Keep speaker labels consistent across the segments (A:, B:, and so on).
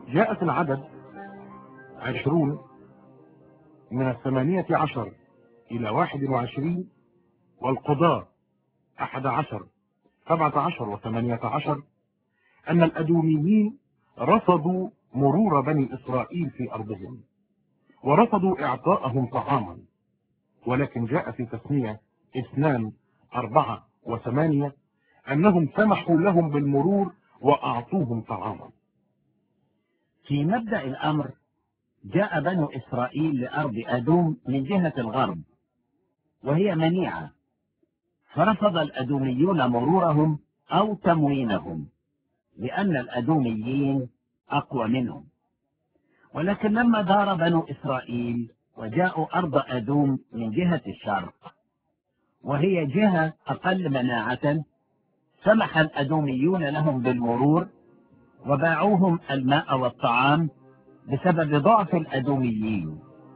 A: جاء في العدد 20 من 18 إلى 21، والقضاة 11 17 و18 أن الأدوميين رفضوا مرور بني إسرائيل في أرضهم ورفضوا إعطاءهم طعاما. ولكن جاء في تثنية 2 4 و8 أنهم سمحوا لهم بالمرور وأعطوهم طعاما.
B: في مبدأ الأمر جاء بنو إسرائيل لأرض أدوم من جهة الغرب، وهي منيعة، فرفض الأدوميون مرورهم أو تموينهم لأن الأدوميين أقوى منهم. ولكن لما دار بنو إسرائيل وجاءوا أرض أدوم من جهة الشرق، وهي جهة أقل مناعة، سمح الأدوميون لهم بالمرور وباعوهم الماء والطعام بسبب ضعف الأدوميين.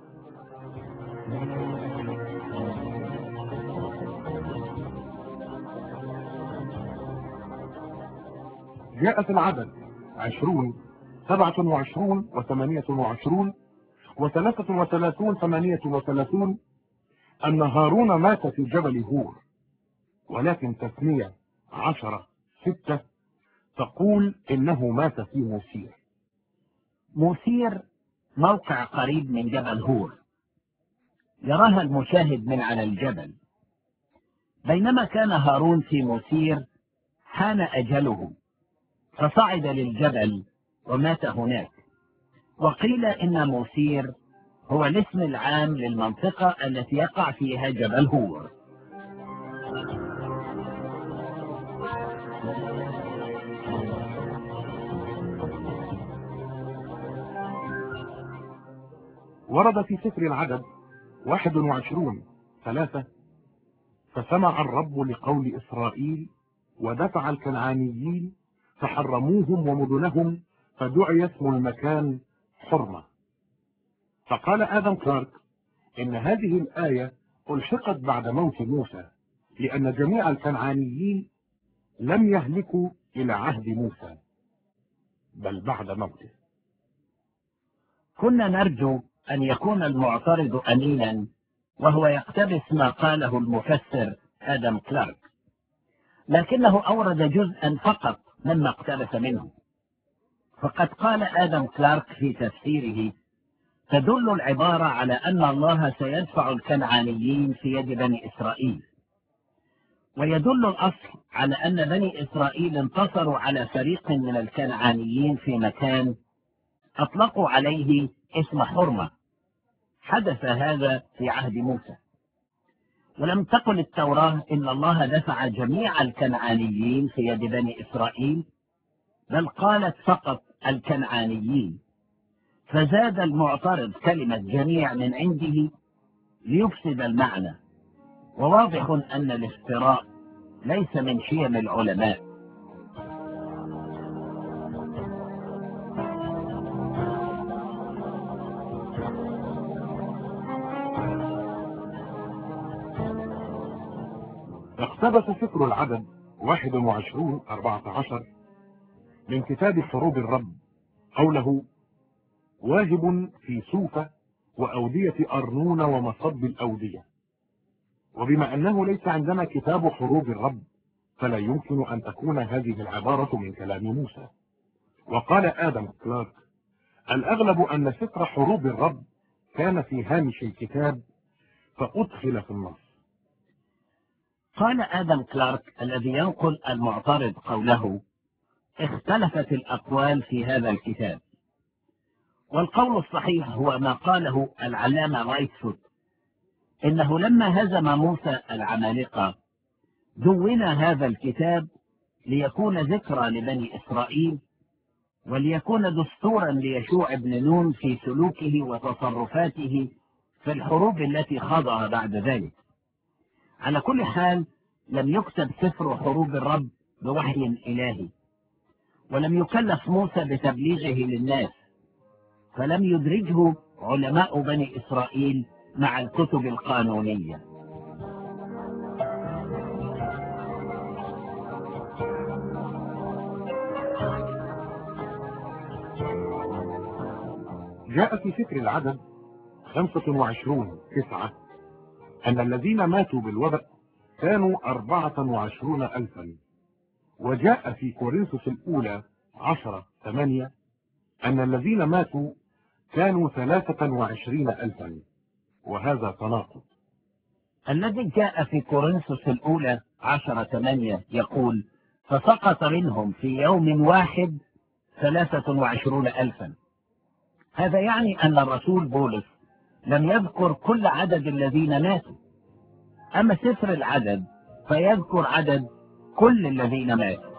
A: جاء في العدد 20 27 و28 و33 38 أن هارون مات في جبل هور. ولكن تثنية 10 6 تقول إنه مات في موسير.
B: موسير موقع قريب من جبل هور، يراها المشاهد من على الجبل. بينما كان هارون في موسير حان أجله، فصعد للجبل ومات هناك. وقيل إن موسير هو الاسم العام للمنطقة التي يقع فيها جبل هور.
A: ورد في سفر العدد 21 3 فسمع الرب لقول إسرائيل ودفع الكنعانيين فحرموهم ومدنهم، فدعي اسم المكان حرمة. فقال آدم كلارك إن هذه الآية ألحقت بعد موت موسى، لأن جميع الكنعانيين لم يهلكوا إلى عهد موسى بل بعد موته.
B: كنا نرجو أن يكون المعترض أمينا وهو يقتبس ما قاله المفسر آدم كلارك، لكنه أورد جزءا فقط مما اقتبس منه. فقد قال آدم كلارك في تفسيره: تدل العبارة على أن الله سيدفع الكنعانيين في يد بني إسرائيل، ويدل الأصل على أن بني إسرائيل انتصروا على فريق من الكنعانيين في مكان أطلقوا عليه اسم حرمة. حدث هذا في عهد موسى. ولم تقل التوراة إن الله دفع جميع الكنعانيين في يد بني إسرائيل، بل قالت فقط الكنعانيين، فزاد المعترض كلمة جميع من عنده ليفسد المعنى. وواضح أن الافتراء ليس من شيم العلماء.
A: اقتبس سفر العدد 21 14 من كتاب حروب الرب قوله: واجب في سوفة وأودية أرنون ومصب الأودية. وبما أنه ليس عندنا كتاب حروب الرب فلا يمكن أن تكون هذه العبارة من كلام موسى. وقال آدم كلارك: الأغلب أن سفر حروب الرب كان في هامش الكتاب فأدخل في النص.
B: قال آدم كلارك الذي ينقل المعترض قوله: اختلفت الأقوال في هذا الكتاب. والقول الصحيح هو ما قاله العلامة رايتفوت، إنه لما هزم موسى العمالقة دون هذا الكتاب ليكون ذكرى لبني إسرائيل، وليكون دستورا ليشوع بن نون في سلوكه وتصرفاته في الحروب التي خاضها بعد ذلك. على كل حال لم يكتب سفر حروب الرب بوحي إلهي، ولم يكلف موسى بتبليغه للناس، فلم يدرجه علماء بني إسرائيل مع الكتب القانونية.
A: جاء في سفر العدد 25:9 أن الذين ماتوا بالوباء كانوا 24,000. وجاء في كورنثوس الأولى 10:8 أن الذين ماتوا كانوا 23,000، وهذا تناقض.
B: الذي جاء في كورنثوس الأولى 10:8 يقول: فسقط منهم في يوم واحد 23,000. هذا يعني أن الرسول بولس لم يذكر كل عدد الذين ماتوا، أما سفر العدد فيذكر عدد كل الذين ماتوا.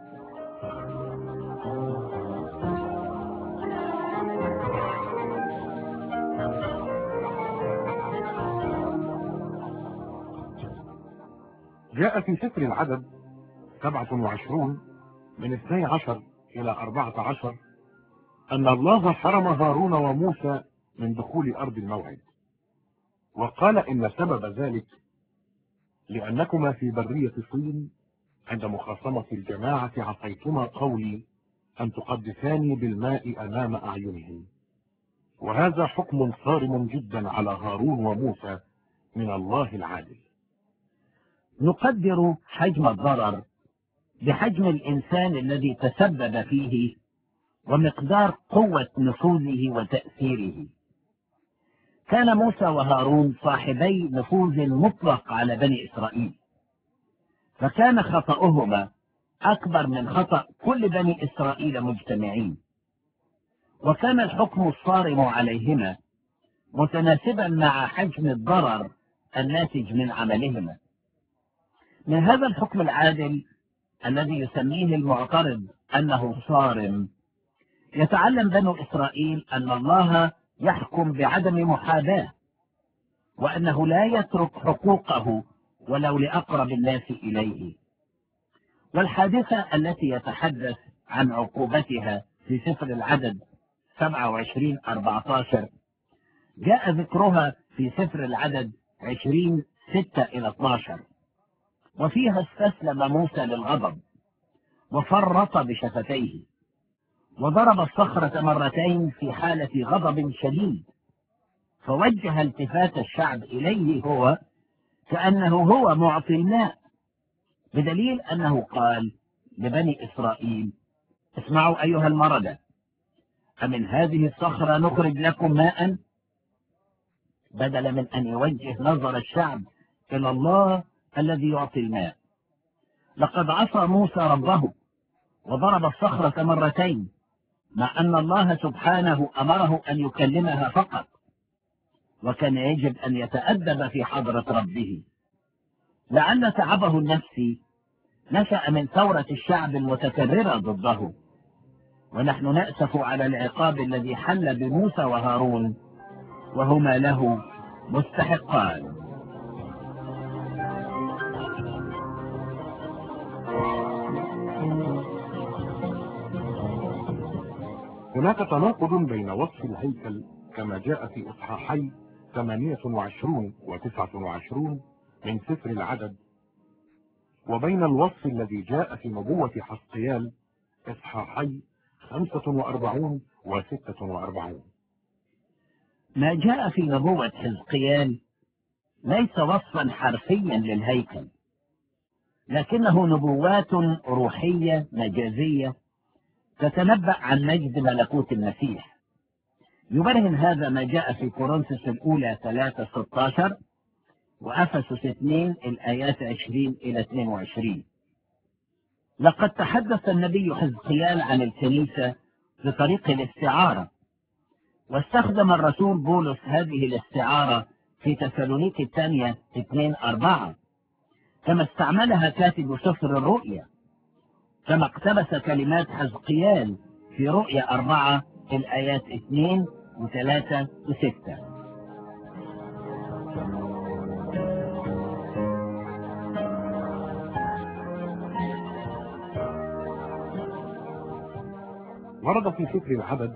A: جاء في سفر العدد 27 من 12 إلى 14 أن الله حرم هارون وموسى من دخول أرض الموعد، وقال إن سبب ذلك لأنكما في برية صين عند مخاصمة الجماعة عصيتما قولي أن تقدساني بالماء أمام أعينهم، وهذا حكم صارم جدا على هارون وموسى من الله العادل.
B: نقدر حجم الضرر بحجم الإنسان الذي تسبب فيه ومقدار قوة نفوذه وتأثيره. كان موسى وهارون صاحبي نفوذ مطلق على بني إسرائيل، فكان خطأهما أكبر من خطأ كل بني إسرائيل مجتمعين، وكان الحكم الصارم عليهما متناسبا مع حجم الضرر الناتج من عملهما. من هذا الحكم العادل الذي يسميه المعترض أنه صارم، يتعلم بنو إسرائيل أن الله يحكم بعدم محاباة، وأنه لا يترك حقوقه ولو لأقرب الناس إليه. والحادثة التي يتحدث عن عقوبتها في سفر العدد 27:14 جاء ذكرها في سفر العدد 20:6-12، وفيها استسلم موسى للغضب وفرط بشفتيه وضرب الصخرة مرتين في حالة غضب شديد، فوجه التفات الشعب إليه هو كأنه هو معطي الماء، بدليل أنه قال لبني إسرائيل: اسمعوا أيها المردة، أمن هذه الصخرة نخرج لكم ماء؟ بدل من أن يوجه نظر الشعب إلى الله الذي يعطي الماء. لقد عصى موسى ربه وضرب الصخرة مرتين، مع أن الله سبحانه أمره أن يكلمها فقط، وكان يجب أن يتأدب في حضرة ربه. لعل تعبه النفسي نشأ من ثورة الشعب المتكررة ضده، ونحن نأسف على العقاب الذي حل بموسى وهارون، وهما له مستحقان.
A: هناك تناقض بين وصف الهيكل كما جاء في إصحاحي 28 و29 من سفر العدد، وبين الوصف الذي جاء في نبوة حزقيال إصحاحي 45 و46.
B: ما جاء في نبوة حزقيال ليس وصفا حرفيا للهيكل، لكنه نبوات روحية مجازية تتنبأ عن مجد ملكوت المسيح. يبرهن هذا ما جاء في كورنثوس الأولى 3:16 وأفسس 2 الآيات 20-22. لقد تحدث النبي حزقيال عن الكنيسة بطريق الاستعارة، واستخدم الرسول بولس هذه الاستعارة في تسالونيك الثانية 2:4، كما استعملها كاتب سفر الرؤيا، كما اقتبس كلمات حزقيال في رؤيا 4 الآيات 2 و3 و6.
A: ورد في سفر العدد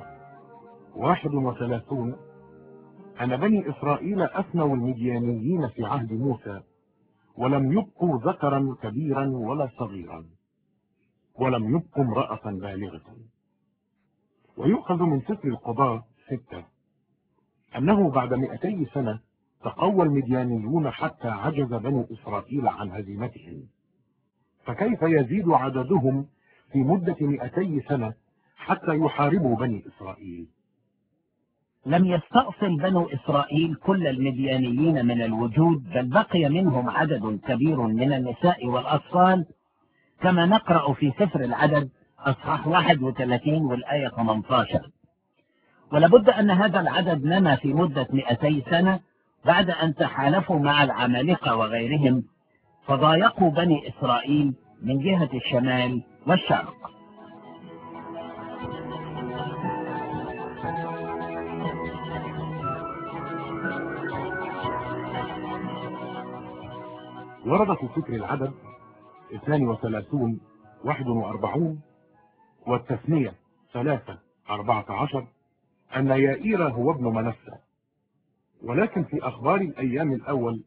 A: 31 أن بني إسرائيل أفنوا المديانيين في عهد موسى، ولم يبقوا ذكرا كبيرا ولا صغيرا، ولم يبقوا امرأة بالغة. ويؤخذ من سفر القضاء 6 أنه بعد 200 سنة تقوى المديانيون حتى عجز بنو إسرائيل عن هزيمتهم، فكيف يزيد عددهم في مدة 200 سنة حتى يحاربوا بني إسرائيل؟
B: لم يستأصل بنو إسرائيل كل المديانيين من الوجود، بل بقي منهم عدد كبير من النساء والأطفال، كما نقرأ في سفر العدد أصحاح 31 والآية 18. ولابد أن هذا العدد نما في مدة 200 سنة بعد أن تحالفوا مع العمالقة وغيرهم، فضايقوا بني إسرائيل من جهة الشمال والشرق.
A: ورد في سفر العدد 32 41 والتثنية 3 14 أن يائير هو ابن منسى، ولكن في أخبار الأيام الأول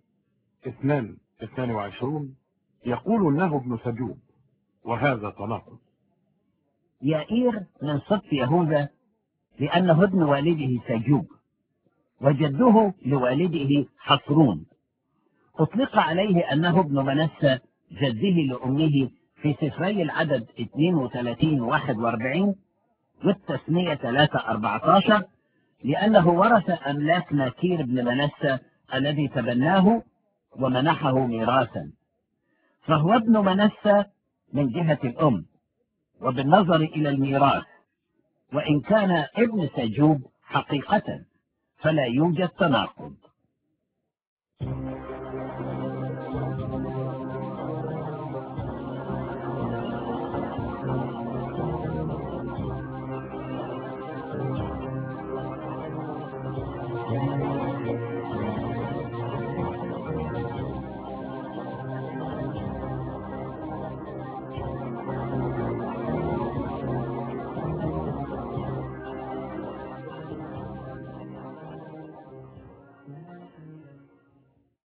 A: 22 يقول أنه ابن سجوب، وهذا تناقض.
B: يائير من سبط يهوذا لأنه ابن والده سجوب، وجده لوالده حصرون. أطلق عليه أنه ابن منسى جده لأمه في سفري العدد 32 41 والتثنية 3 14 لأنه ورث أملاك ماكير بن منسى الذي تبناه ومنحه ميراثا، فهو ابن منسى من جهة الأم وبالنظر إلى الميراث، وإن كان ابن سجوب حقيقة فلا يوجد تناقض.